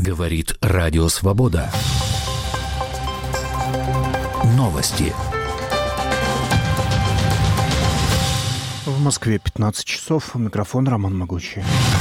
Говорит Радио Свобода. Новости. В Москве 15 часов. Микрофон Роман Могучий.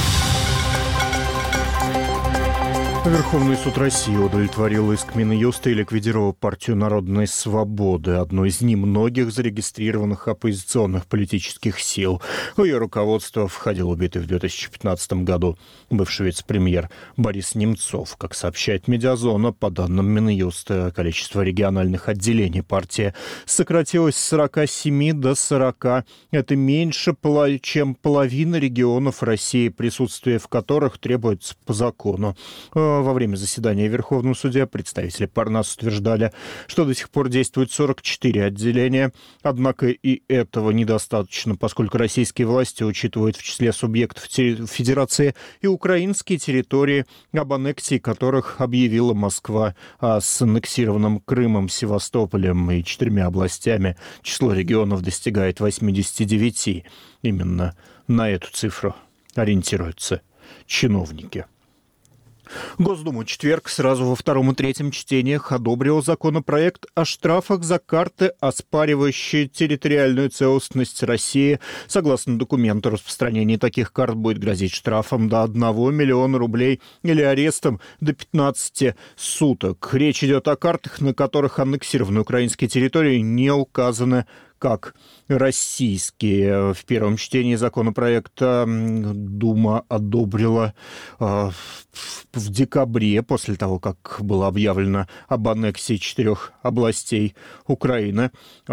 Верховный суд России удовлетворил иск Минюста и ликвидировал партию Народной Свободы, одну из немногих зарегистрированных оппозиционных политических сил. В ее руководство входил убитый в 2015 году бывший вице-премьер Борис Немцов. Как сообщает «Медиазона», по данным Минюста, количество региональных отделений партии сократилось с 47 до 40. Это меньше, чем половина регионов России, присутствие в которых требуется по закону. Во время заседания в Верховном суде представители Парнас утверждали, что до сих пор действует 44 отделения. Однако и этого недостаточно, поскольку российские власти учитывают в числе субъектов Федерации и украинские территории, об аннексии которых объявила Москва, а с аннексированным Крымом, Севастополем и 4 областями число регионов достигает 89. Именно на эту цифру ориентируются чиновники. Госдума в четверг сразу во втором и третьем чтениях одобрила законопроект о штрафах за карты, оспаривающие территориальную целостность России. Согласно документу, распространение таких карт будет грозить штрафом до 1 миллиона рублей или арестом до 15 суток. Речь идет о картах, на которых аннексированы украинские территории не указаны как российские. В первом чтении законопроекта Дума одобрила в декабре, после того, как было объявлено об аннексии 4 областей Украины.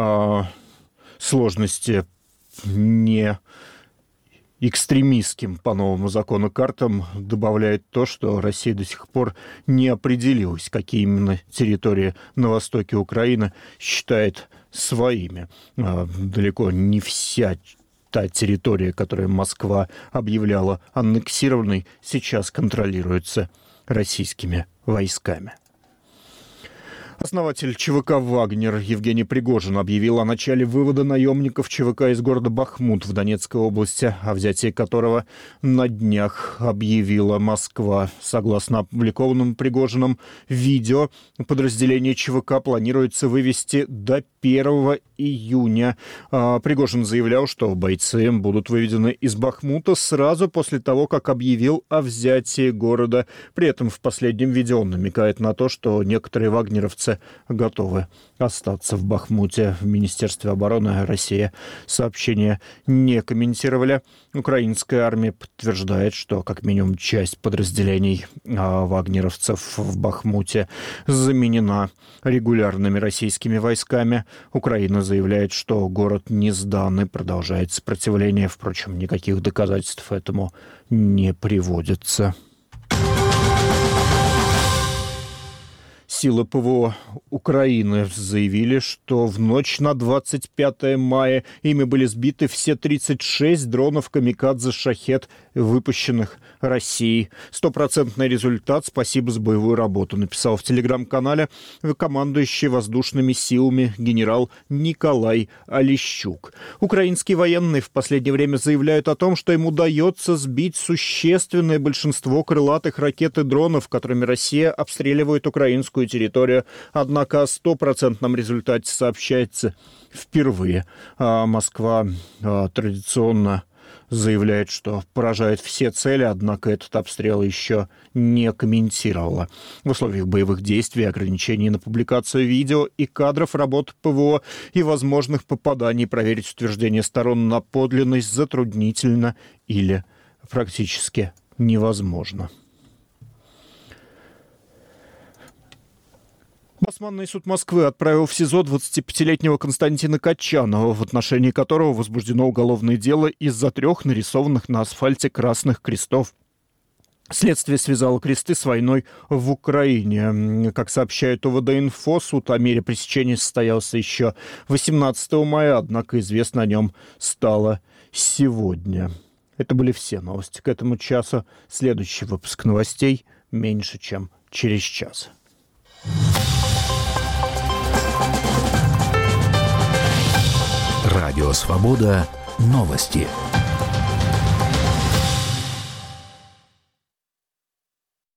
Сложности не экстремистским по новому закону картам добавляет то, что Россия до сих пор не определилась, какие именно территории на востоке Украины считает своими. Далеко не вся та территория, которую Москва объявляла аннексированной, сейчас контролируется российскими войсками. Основатель ЧВК «Вагнер» Евгений Пригожин объявил о начале вывода наемников ЧВК из города Бахмут в Донецкой области, о взятии которого на днях объявила Москва. Согласно опубликованным Пригожиным видео, подразделение ЧВК планируется вывести до 1 июня. Пригожин заявлял, что бойцы будут выведены из Бахмута сразу после того, как объявил о взятии города. При этом в последнем видео он намекает на то, что некоторые вагнеровцы готовы остаться в Бахмуте. В Министерстве обороны России сообщение не комментировали. Украинская армия подтверждает, что как минимум часть подразделений вагнеровцев в Бахмуте заменена регулярными российскими войсками. Украина заявляет, что город не сдан и продолжает сопротивление. Впрочем, никаких доказательств этому не приводится. Силы ПВО Украины заявили, что в ночь на 25 мая ими были сбиты все 36 дронов «Камикадзе Шахед», выпущенных Россией. 100% результат. Спасибо за боевую работу, написал в телеграм-канале командующий воздушными силами генерал Николай Олещук. Украинские военные в последнее время заявляют о том, что им удается сбить существенное большинство крылатых ракет и дронов, которыми Россия обстреливает украинскую территорию. Однако о 100% результате сообщается впервые. Москва традиционно заявляет, что поражает все цели, однако этот обстрел еще не комментировала. В условиях боевых действий, ограничений на публикацию видео и кадров работ ПВО и возможных попаданий проверить утверждение сторон на подлинность затруднительно или практически невозможно. Басманный суд Москвы отправил в СИЗО 25-летнего Константина Качанова, в отношении которого возбуждено уголовное дело из-за 3 нарисованных на асфальте красных крестов. Следствие связало кресты с войной в Украине. Как сообщает ОВД-инфо, суд о мере пресечения состоялся еще 18 мая, однако известно о нем стало сегодня. Это были все новости к этому часу. Следующий выпуск новостей меньше, чем через час. Радио «Свобода». Новости.